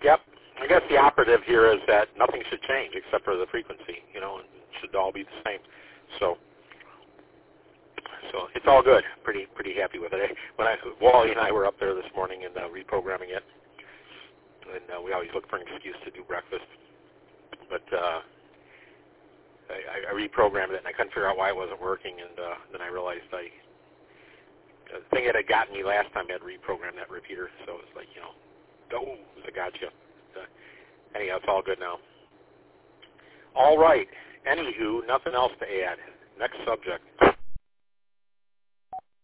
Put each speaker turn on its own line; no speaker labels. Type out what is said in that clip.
Yep. I guess the operative here is that nothing should change except for the frequency. And it should all be the same. So it's all good. Pretty happy with it. Wally and I were up there this morning and reprogramming it, and we always look for an excuse to do breakfast. But I reprogrammed it, and I couldn't figure out why it wasn't working, and then I realized the thing that had gotten me last time had reprogrammed that repeater, so it was like, it was a gotcha. Anyhow, it's all good now. All right. Anywho, nothing else to add. Next subject.